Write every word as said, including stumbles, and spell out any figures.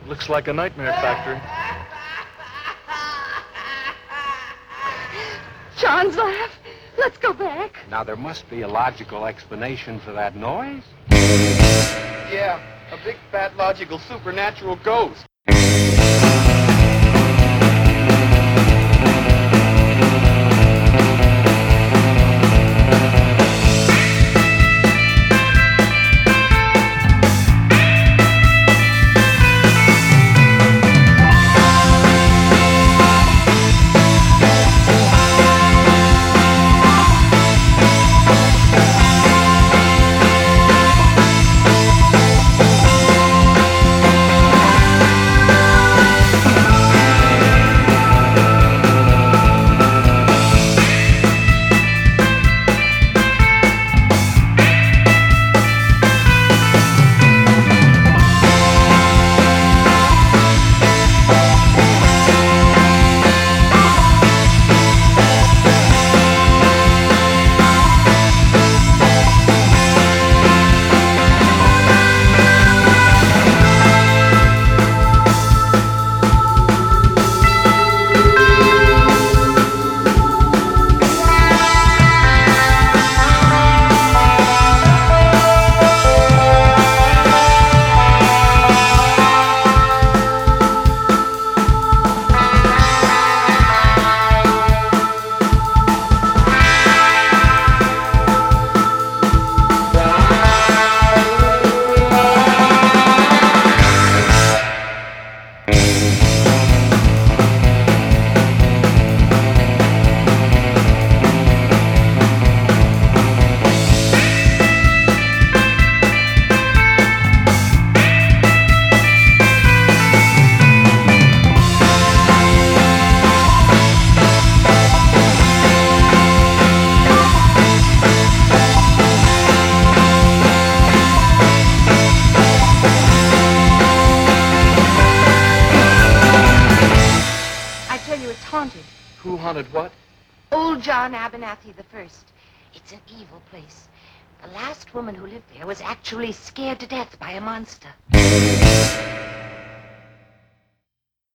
Looks like a nightmare factory. John's laugh. Let's go back. Now, there must be a logical explanation for that noise. Yeah, a big, fat, logical, supernatural ghost. Who haunted what? Old John Abernathy the First. It's an evil place. The last woman who lived there was actually scared to death by a monster.